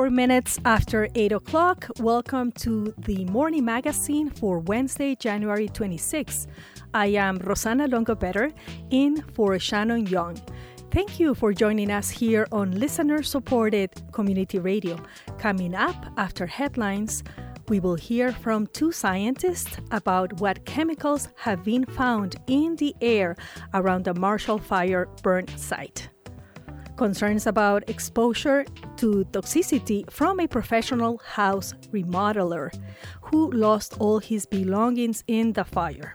4 minutes after 8 o'clock. Welcome to the Morning Magazine for Wednesday, January 26. I am Rosanna Longo-Better in for Shannon Young. Thank you for joining us here on listener-supported community radio. Coming up after headlines, we will hear from two scientists about what chemicals have been found in the air around the Marshall Fire burn site. Concerns about exposure to toxicity from a professional house remodeler who lost all his belongings in the fire.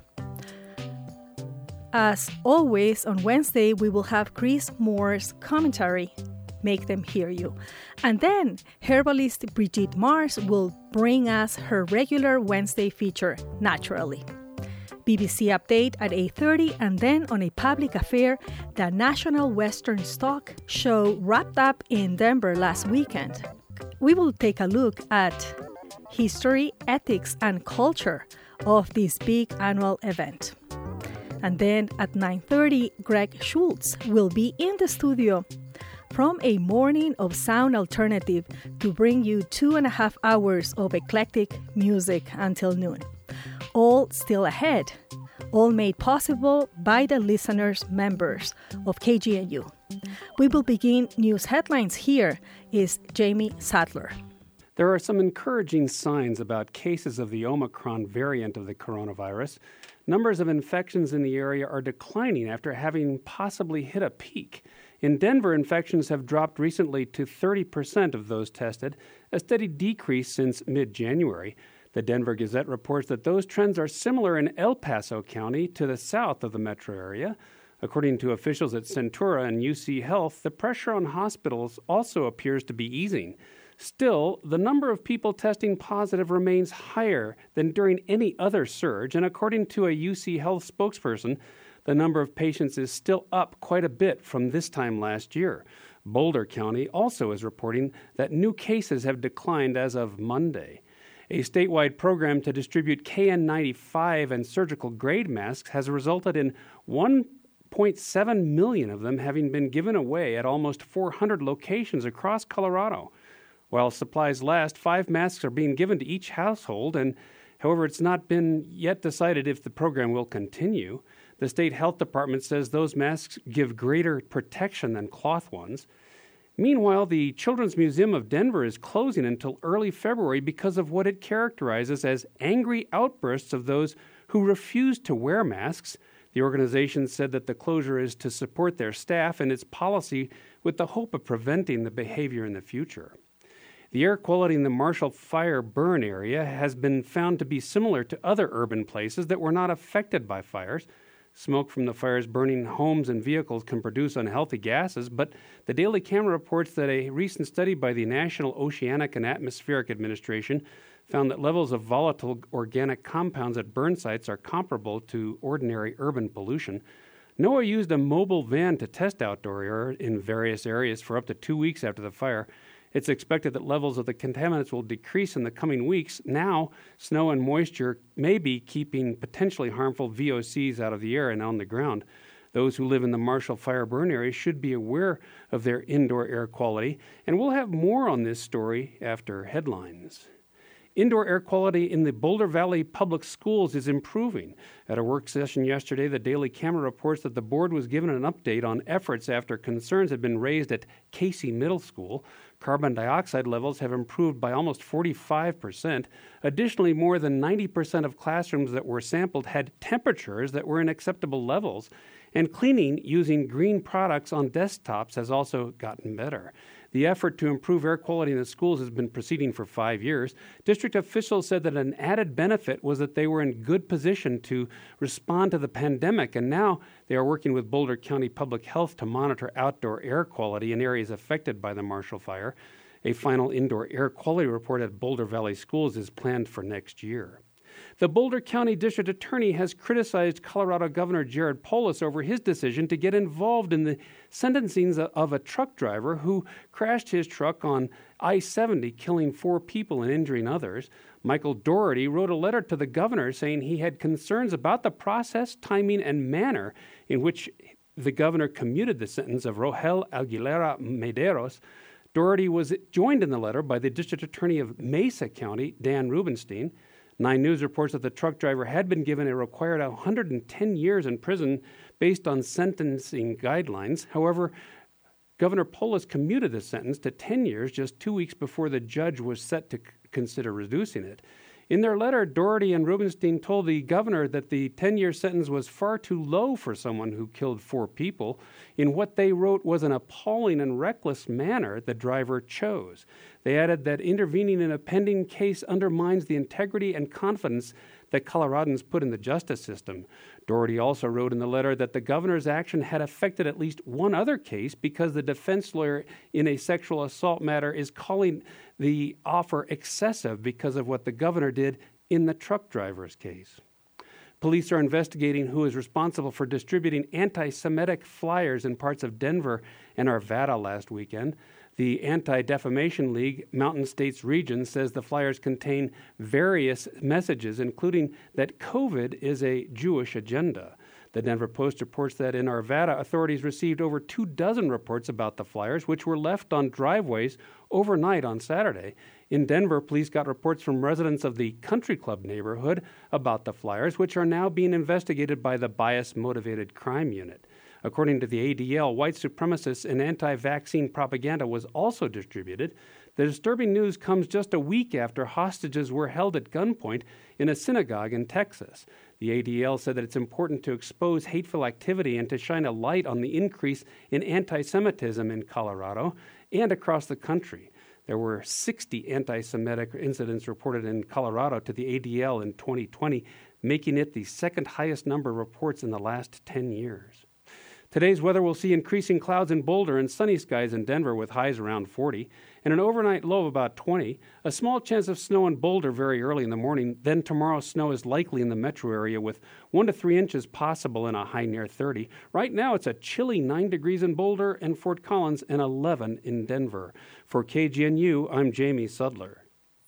As always, on Wednesday, we will have Chris Moore's commentary, Make Them Hear You. And then herbalist Brigitte Mars will bring us her regular Wednesday feature, Naturally. BBC Update at 8:30, and then on a public affair, the National Western Stock Show wrapped up in Denver last weekend. We will take a look at history, ethics, and culture of this big annual event. And then at 9:30, Greg Schultz will be in the studio from a morning of sound alternative to bring you 2.5 hours of eclectic music until noon. All still ahead, all made possible by the listeners members of KGNU. We will begin news headlines. Here is Jamie Sadler. There are some encouraging signs about cases of the Omicron variant of the coronavirus. Numbers of infections in the area are declining after having possibly hit a peak. In Denver, infections have dropped recently to 30% of those tested, a steady decrease since mid-January. The Denver Gazette reports that those trends are similar in El Paso County to the south of the metro area. According to officials at Centura and UC Health, the pressure on hospitals also appears to be easing. Still, the number of people testing positive remains higher than during any other surge, and according to a UC Health spokesperson, the number of patients is still up quite a bit from this time last year. Boulder County also is reporting that new cases have declined as of Monday. A statewide program to distribute KN95 and surgical grade masks has resulted in 1.7 million of them having been given away at almost 400 locations across Colorado. While supplies last, 5 masks are being given to each household, and however, it's not been yet decided if the program will continue. The state health department says those masks give greater protection than cloth ones. Meanwhile, the Children's Museum of Denver is closing until early February because of what it characterizes as angry outbursts of those who refuse to wear masks. The organization said that the closure is to support their staff and its policy with the hope of preventing the behavior in the future. The air quality in the Marshall Fire burn area has been found to be similar to other urban places that were not affected by fires. Smoke from the fires burning homes and vehicles can produce unhealthy gases, but the Daily Camera reports that a recent study by the National Oceanic and Atmospheric Administration found that levels of volatile organic compounds at burn sites are comparable to ordinary urban pollution. NOAA used a mobile van to test outdoor air in various areas for up to 2 weeks after the fire. It's expected that levels of the contaminants will decrease in the coming weeks. Now, snow and moisture may be keeping potentially harmful VOCs out of the air and on the ground. Those who live in the Marshall Fire burn area should be aware of their indoor air quality. And we'll have more on this story after headlines. Indoor air quality in the Boulder Valley Public Schools is improving. At a work session yesterday, the Daily Camera reports that the board was given an update on efforts after concerns had been raised at Casey Middle School. Carbon dioxide levels have improved by almost 45%. Additionally, more than 90% of classrooms that were sampled had temperatures that were in acceptable levels. And cleaning using green products on desktops has also gotten better. The effort to improve air quality in the schools has been proceeding for 5 years. District officials said that an added benefit was that they were in good position to respond to the pandemic, and now they are working with Boulder County Public Health to monitor outdoor air quality in areas affected by the Marshall Fire. A final indoor air quality report at Boulder Valley Schools is planned for next year. The Boulder County District Attorney has criticized Colorado Governor Jared Polis over his decision to get involved in the sentencing of a truck driver who crashed his truck on I-70, killing 4 people and injuring others. Michael Doherty wrote a letter to the governor saying he had concerns about the process, timing, and manner in which the governor commuted the sentence of Rogel Aguilera Mederos. Doherty was joined in the letter by the District Attorney of Mesa County, Dan Rubenstein. 9 News reports that the truck driver had been given a required 110 years in prison based on sentencing guidelines. However, Governor Polis commuted the sentence to 10 years just 2 weeks before the judge was set to consider reducing it. In their letter, Doherty and Rubenstein told the governor that the 10-year sentence was far too low for someone who killed 4 people in what they wrote was an appalling and reckless manner the driver chose. They added that intervening in a pending case undermines the integrity and confidence that Coloradans put in the justice system. Doherty also wrote in the letter that the governor's action had affected at least one other case because the defense lawyer in a sexual assault matter is calling the offer excessive because of what the governor did in the truck driver's case. Police are investigating who is responsible for distributing anti-Semitic flyers in parts of Denver and Arvada last weekend. The Anti-Defamation League Mountain States region says the flyers contain various messages, including that COVID is a Jewish agenda. The Denver Post reports that in Arvada, authorities received over 24 reports about the flyers, which were left on driveways overnight on Saturday. In Denver, police got reports from residents of the Country Club neighborhood about the flyers, which are now being investigated by the Bias-Motivated Crime Unit. According to the ADL, white supremacists and anti-vaccine propaganda was also distributed. The disturbing news comes just a week after hostages were held at gunpoint in a synagogue in Texas. The ADL said that it's important to expose hateful activity and to shine a light on the increase in anti-Semitism in Colorado and across the country. There were 60 anti-Semitic incidents reported in Colorado to the ADL in 2020, making it the second highest number of reports in the last 10 years. Today's weather will see increasing clouds in Boulder and sunny skies in Denver with highs around 40 and an overnight low of about 20. A small chance of snow in Boulder very early in the morning. Then tomorrow snow is likely in the metro area with 1 to 3 inches possible and a high near 30. Right now it's a chilly 9 degrees in Boulder and Fort Collins and 11 in Denver. For KGNU, I'm Jamie Sudler.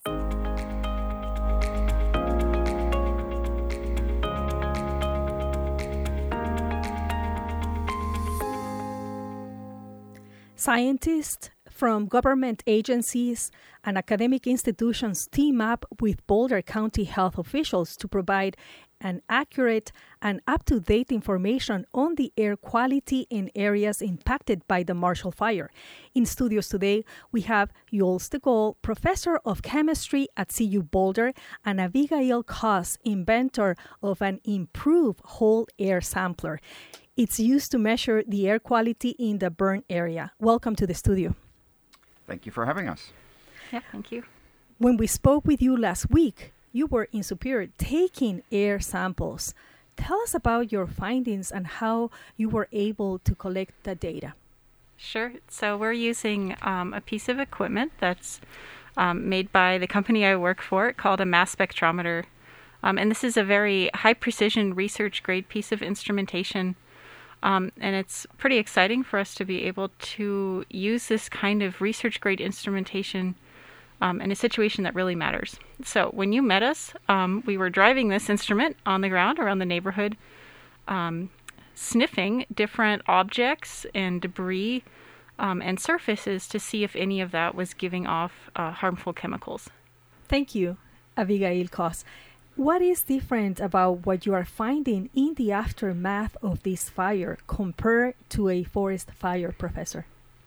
Scientists from government agencies and academic institutions team up with Boulder County health officials to provide an accurate and up-to-date information on the air quality in areas impacted by the Marshall Fire. In studios today, we have Jules de Gaulle, professor of chemistry at CU Boulder, and Abigail Koss, inventor of an improved whole air sampler. It's used to measure the air quality in the burn area. Welcome to the studio. Thank you for having us. Yeah, thank you. When we spoke with you last week, you were in Superior taking air samples. Tell us about your findings and how you were able to collect the data. Sure. So we're using a piece of equipment that's made by the company I work for called a mass spectrometer. And this is a very high precision research grade piece of instrumentation. And it's pretty exciting for us to be able to use this kind of research grade instrumentation in a situation that really matters. So when you met us, we were driving this instrument on the ground around the neighborhood, sniffing different objects and debris and surfaces to see if any of that was giving off harmful chemicals. Thank you, Abigail Koss. What is different about what you are finding in the aftermath of this fire compared to a forest fire, Professor?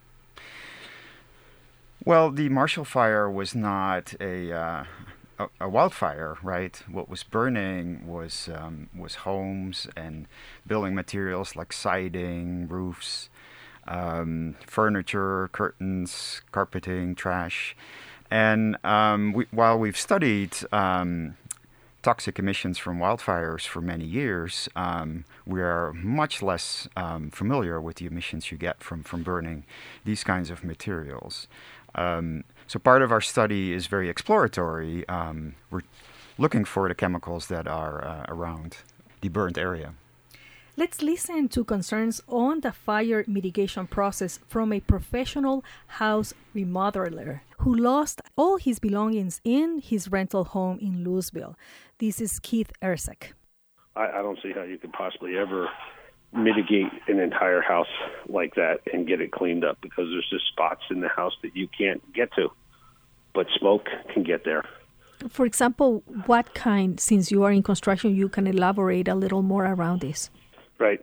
Well, the Marshall Fire was not a wildfire, right? What was burning was homes and building materials like siding, roofs, furniture, curtains, carpeting, trash. And while we've studied toxic emissions from wildfires for many years, we are much less familiar with the emissions you get from burning these kinds of materials. So part of our study is very exploratory. We're looking for the chemicals that are around the burned area. Let's listen to concerns on the fire mitigation process from a professional house remodeler who lost all his belongings in his rental home in Louisville. This is Keith Ersek. I don't see how you could possibly ever mitigate an entire house like that and get it cleaned up, because there's just spots in the house that you can't get to, but smoke can get there. For example, what kind, since you are in construction, you can elaborate a little more around this? Right.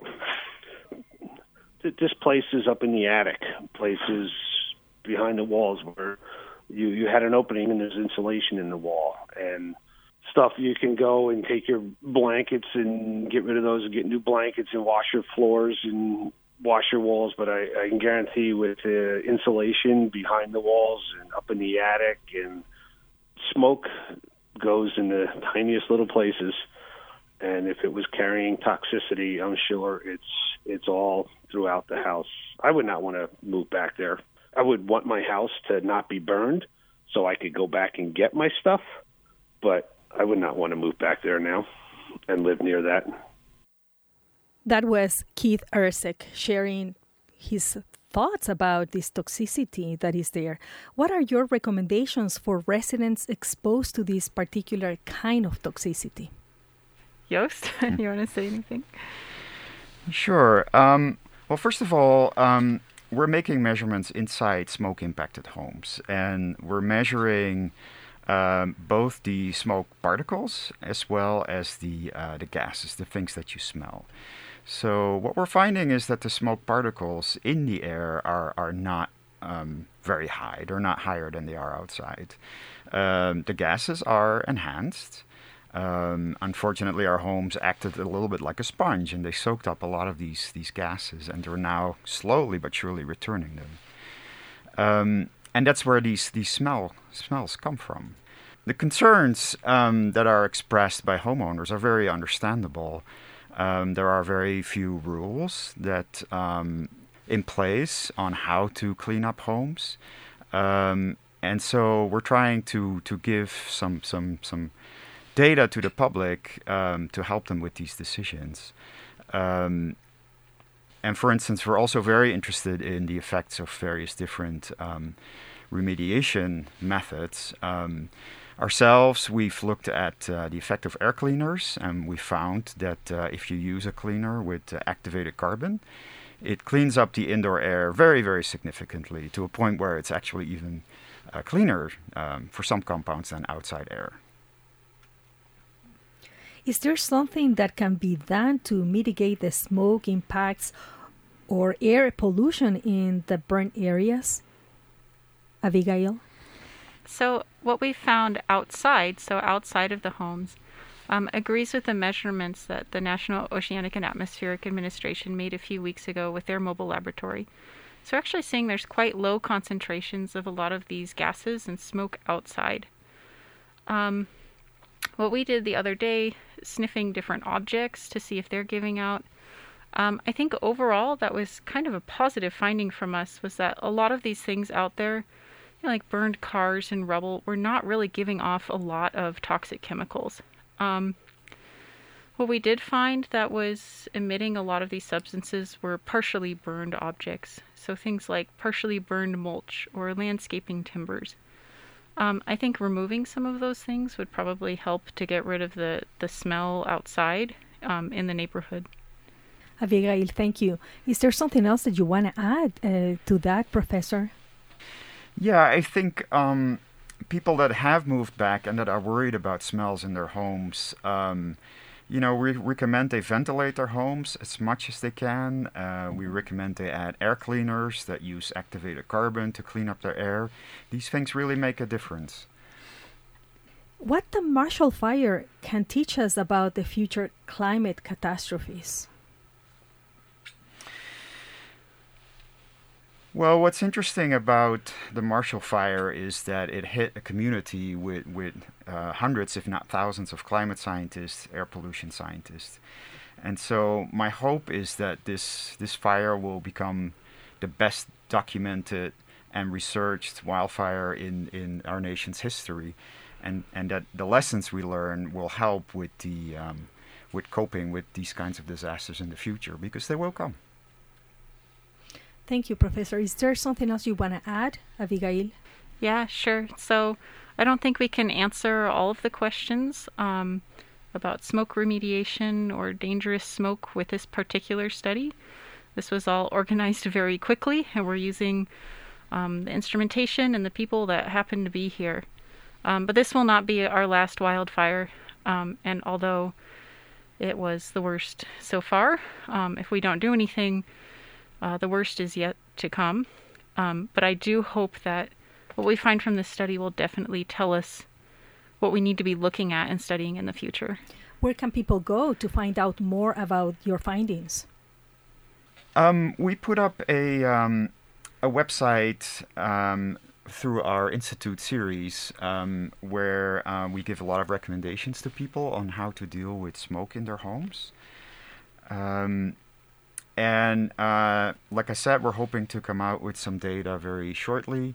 Just places up in the attic, places behind the walls where you had an opening and there's insulation in the wall, and stuff you can go and take your blankets and get rid of those and get new blankets and wash your floors and wash your walls. But I can guarantee with insulation behind the walls and up in the attic, and smoke goes in the tiniest little places. And if it was carrying toxicity, I'm sure it's all throughout the house. I would not want to move back there. I would want my house to not be burned so I could go back and get my stuff, but I would not want to move back there now and live near that. That was Keith Erceg sharing his thoughts about this toxicity that is there. What are your recommendations for residents exposed to this particular kind of toxicity? Joost, you want to say anything? Sure. Well, first of all, we're making measurements inside smoke-impacted homes, and we're measuring both the smoke particles as well as the gases, the things that you smell. So what we're finding is that the smoke particles in the air are not very high. They're not higher than they are outside. The gases are enhanced. Unfortunately, our homes acted a little bit like a sponge, and they soaked up a lot of these gases, and they're now slowly but surely returning them. And that's where these smells come from. The concerns that are expressed by homeowners are very understandable. There are very few rules that in place on how to clean up homes, and so we're trying to give some data to the public to help them with these decisions. And for instance, we're also very interested in the effects of various different remediation methods. Ourselves, we've looked at the effect of air cleaners, and we found that if you use a cleaner with activated carbon, it cleans up the indoor air very, very significantly, to a point where it's actually even cleaner for some compounds than outside air. Is there something that can be done to mitigate the smoke impacts or air pollution in the burnt areas? Abigail? So what we found outside of the homes, agrees with the measurements that the National Oceanic and Atmospheric Administration made a few weeks ago with their mobile laboratory. So we're actually seeing there's quite low concentrations of a lot of these gases and smoke outside. What we did the other day, sniffing different objects to see if they're giving out, I think overall that was kind of a positive finding from us, was that a lot of these things out there, like burned cars and rubble, were not really giving off a lot of toxic chemicals. What we did find that was emitting a lot of these substances were partially burned objects. So things like partially burned mulch or landscaping timbers. I think removing some of those things would probably help to get rid of the smell outside in the neighborhood. Abigail, thank you. Is there something else that you want to add to that, Professor? Yeah, I think people that have moved back and that are worried about smells in their homes, we recommend they ventilate their homes as much as they can. We recommend they add air cleaners that use activated carbon to clean up their air. These things really make a difference. What the Marshall Fire can teach us about the future climate catastrophes? Well, what's interesting about the Marshall Fire is that it hit a community with hundreds, if not thousands, of climate scientists, air pollution scientists. And so my hope is that this fire will become the best documented and researched wildfire in our nation's history, and that the lessons we learn will help with with coping with these kinds of disasters in the future, because they will come. Thank you, Professor. Is there something else you want to add, Abigail? Yeah, sure. So I don't think we can answer all of the questions, about smoke remediation or dangerous smoke with this particular study. This was all organized very quickly, and we're using the instrumentation and the people that happen to be here. But this will not be our last wildfire, and although it was the worst so far, if we don't do anything, the worst is yet to come. But I do hope that what we find from this study will definitely tell us what we need to be looking at and studying in the future. Where can people go to find out more about your findings? We put up a website through our Institute series where we give a lot of recommendations to people on how to deal with smoke in their homes. And like I said, we're hoping to come out with some data very shortly.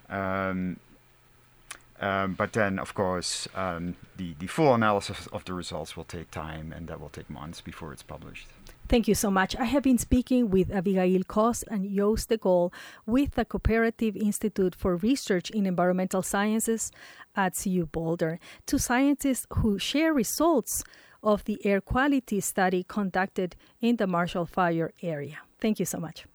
But then, of course, the full analysis of the results will take time, and that will take months before it's published. Thank you so much. I have been speaking with Abigail Kos and Joost de Gol with the Cooperative Institute for Research in Environmental Sciences at CU Boulder, two scientists who share results of the air quality study conducted in the Marshall Fire area. Thank you so much.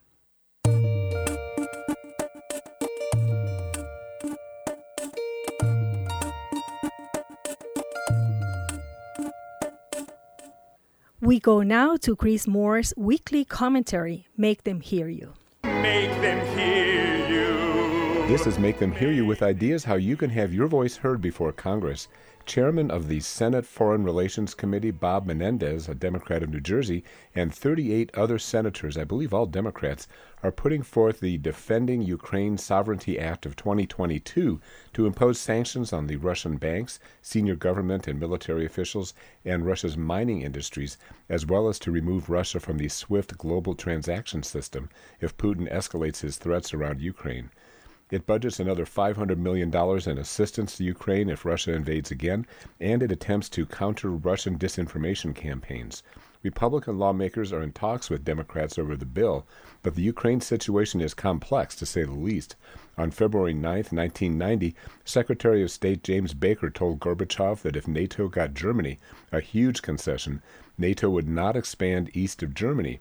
We go now to Chris Moore's weekly commentary, Make Them Hear You. Make them hear you. This is Make Them Hear You, with ideas how you can have your voice heard before Congress. Chairman of the Senate Foreign Relations Committee, Bob Menendez, a Democrat of New Jersey, and 38 other senators, I believe all Democrats, are putting forth the Defending Ukraine Sovereignty Act of 2022 to impose sanctions on the Russian banks, senior government and military officials, and Russia's mining industries, as well as to remove Russia from the SWIFT global transaction system if Putin escalates his threats around Ukraine. It budgets another $500 million in assistance to Ukraine if Russia invades again, and it attempts to counter Russian disinformation campaigns. Republican lawmakers are in talks with Democrats over the bill, but the Ukraine situation is complex, to say the least. On February 9, 1990, Secretary of State James Baker told Gorbachev that if NATO got Germany, a huge concession, NATO would not expand east of Germany.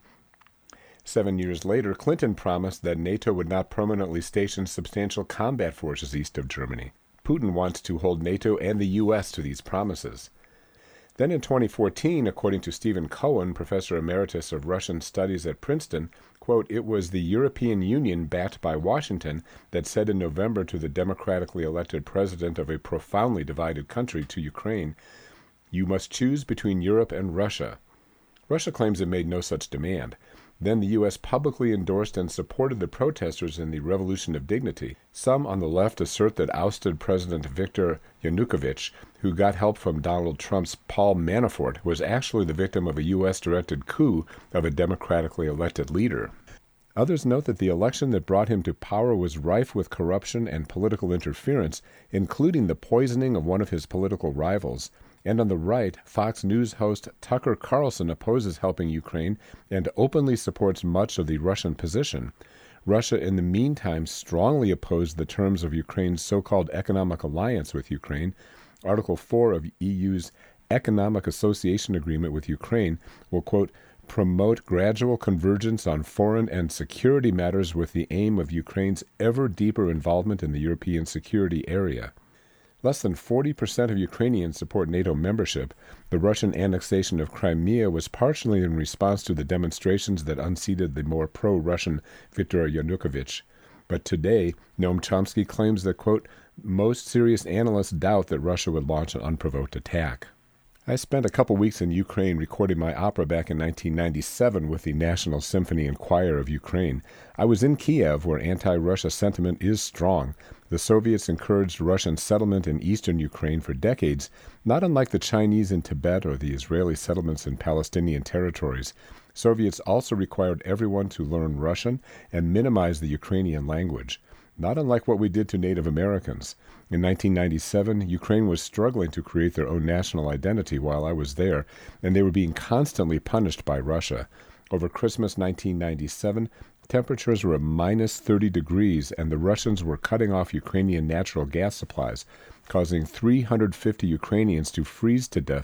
7 years later, Clinton promised that NATO would not permanently station substantial combat forces east of Germany. Putin wants to hold NATO and the U.S. to these promises. Then in 2014, according to Stephen Cohen, Professor Emeritus of Russian Studies at Princeton, quote, it was the European Union, backed by Washington, that said in November to the democratically elected president of a profoundly divided country, to Ukraine, you must choose between Europe and Russia. Russia claims it made no such demand. Then the U.S. publicly endorsed and supported the protesters in the Revolution of Dignity. Some on the left assert that ousted President Viktor Yanukovych, who got help from Donald Trump's Paul Manafort, was actually the victim of a U.S.-directed coup of a democratically elected leader. Others note that the election that brought him to power was rife with corruption and political interference, including the poisoning of one of his political rivals. And on the right, Fox News host Tucker Carlson opposes helping Ukraine and openly supports much of the Russian position. Russia, in the meantime, strongly opposed the terms of Ukraine's so-called economic alliance with Ukraine. Article 4 of EU's Economic Association Agreement with Ukraine will, quote, promote gradual convergence on foreign and security matters with the aim of Ukraine's ever deeper involvement in the European security area. Less than 40% of Ukrainians support NATO membership. The Russian annexation of Crimea was partially in response to the demonstrations that unseated the more pro-Russian Viktor Yanukovych. But today, Noam Chomsky claims that, quote, most serious analysts doubt that Russia would launch an unprovoked attack. I spent a couple weeks in Ukraine recording my opera back in 1997 with the National Symphony and Choir of Ukraine. I was in Kiev, where anti-Russia sentiment is strong. The Soviets encouraged Russian settlement in eastern Ukraine for decades, not unlike the Chinese in Tibet or the Israeli settlements in Palestinian territories. Soviets also required everyone to learn Russian and minimize the Ukrainian language, not unlike what we did to Native Americans. In 1997, Ukraine was struggling to create their own national identity while I was there, and they were being constantly punished by Russia. Over Christmas 1997, temperatures were at minus 30 degrees, and the Russians were cutting off Ukrainian natural gas supplies, causing 350 Ukrainians to freeze to death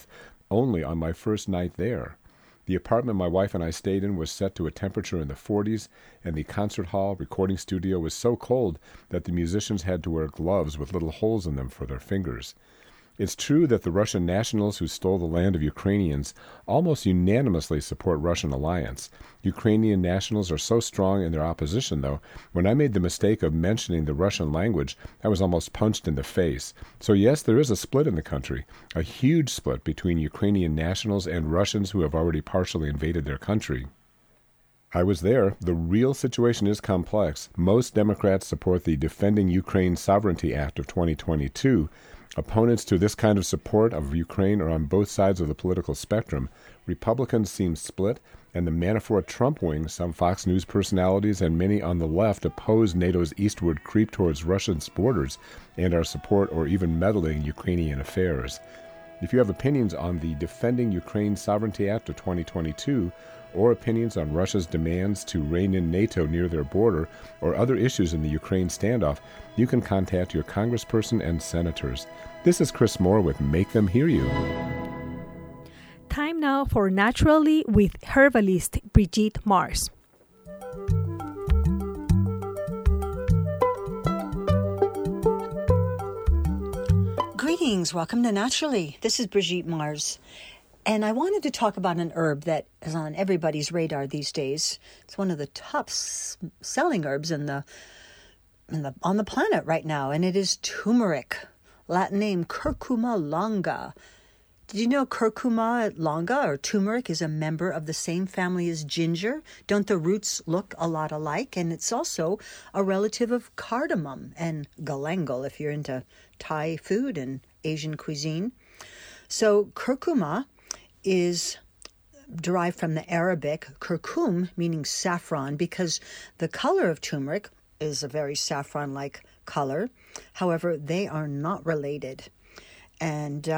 only on my first night there. The apartment my wife and I stayed in was set to a temperature in the 40s, and the concert hall recording studio was so cold that the musicians had to wear gloves with little holes in them for their fingers. It's true that the Russian nationals who stole the land of Ukrainians almost unanimously support Russian alliance. Ukrainian nationals are so strong in their opposition, though, when I made the mistake of mentioning the Russian language, I was almost punched in the face. So yes, there is a split in the country, a huge split between Ukrainian nationals and Russians who have already partially invaded their country. I was there. The real situation is complex. Most Democrats support the Defending Ukraine Sovereignty Act of 2022. Opponents to this kind of support of Ukraine are on both sides of the political spectrum. Republicans seem split, and the Manafort-Trump wing, some Fox News personalities, and many on the left oppose NATO's eastward creep towards Russia's borders and our support or even meddling in Ukrainian affairs. If you have opinions on the Defending Ukraine Sovereignty Act of 2022, or opinions on Russia's demands to rein in NATO near their border, or other issues in the Ukraine standoff, you can contact your congressperson and senators. This is Chris Moore with Make Them Hear You. Time now for Naturally with herbalist Brigitte Mars. Greetings, welcome to Naturally. This is Brigitte Mars. And I wanted to talk about an herb that is on everybody's radar these days. It's one of the top selling herbs on the planet right now, and it is turmeric, Latin name Curcuma longa. Did you know Curcuma longa or turmeric is a member of the same family as ginger? Don't the roots look a lot alike? And it's also a relative of cardamom and galangal if you're into Thai food and Asian cuisine. So curcuma is derived from the Arabic curcum, meaning saffron, because the color of turmeric is a very saffron-like color. However, they are not related. And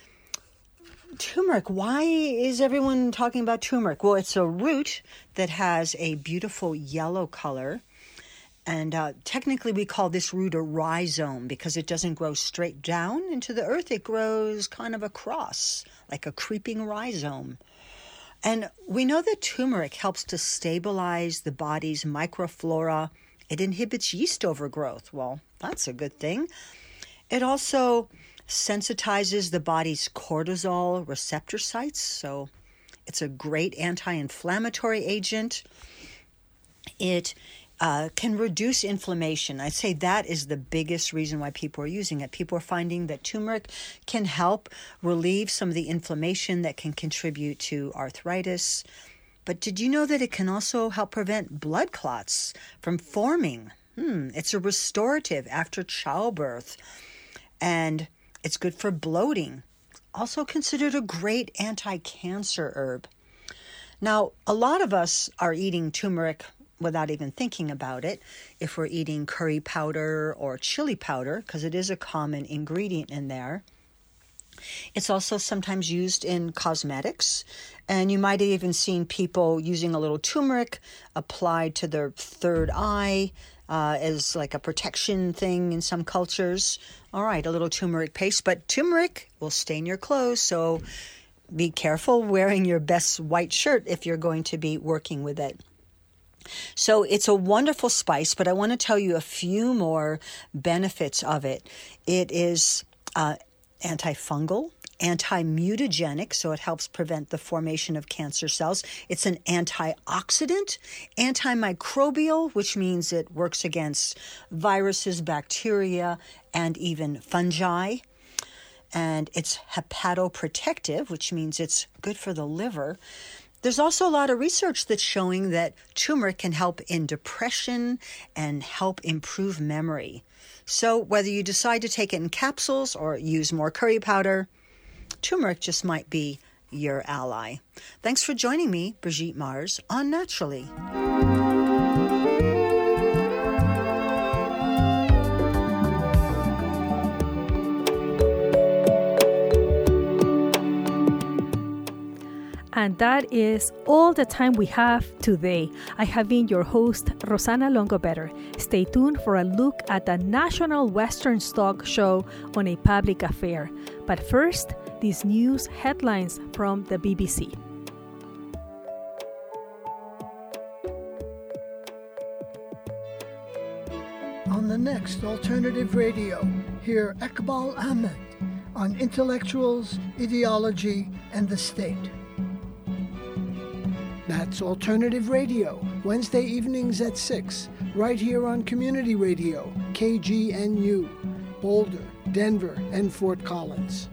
turmeric, why is everyone talking about turmeric? Well, it's a root that has a beautiful yellow color. And technically we call this root a rhizome because it doesn't grow straight down into the earth. It grows kind of across, like a creeping rhizome. And we know that turmeric helps to stabilize the body's microflora. It inhibits yeast overgrowth. Well, that's a good thing. It also sensitizes the body's cortisol receptor sites. So it's a great anti-inflammatory agent. It can reduce inflammation. I'd say that is the biggest reason why people are using it. People are finding that turmeric can help relieve some of the inflammation that can contribute to arthritis. But did you know that it can also help prevent blood clots from forming? It's a restorative after childbirth, and it's good for bloating. Also considered a great anti-cancer herb. Now, a lot of us are eating turmeric without even thinking about it, if we're eating curry powder or chili powder, because it is a common ingredient in there. It's also sometimes used in cosmetics, and you might have even seen people using a little turmeric applied to their third eye as like a protection thing in some cultures. All right, a little turmeric paste, but turmeric will stain your clothes, so be careful wearing your best white shirt if you're going to be working with it. So it's a wonderful spice, but I want to tell you a few more benefits of it. It is antifungal, anti-mutagenic, so it helps prevent the formation of cancer cells. It's an antioxidant, antimicrobial, which means it works against viruses, bacteria, and even fungi. And it's hepatoprotective, which means it's good for the liver. There's also a lot of research that's showing that turmeric can help in depression and help improve memory. So whether you decide to take it in capsules or use more curry powder, turmeric just might be your ally. Thanks for joining me, Brigitte Mars, on Naturally. And that is all the time we have today. I have been your host, Rosanna Longobetter. Stay tuned for a look at the National Western Stock Show on a public affair. But first, these news headlines from the BBC. On the next Alternative Radio, hear Iqbal Ahmed on intellectuals, ideology, and the state. That's Alternative Radio, Wednesday evenings at 6, right here on Community Radio, KGNU, Boulder, Denver, and Fort Collins.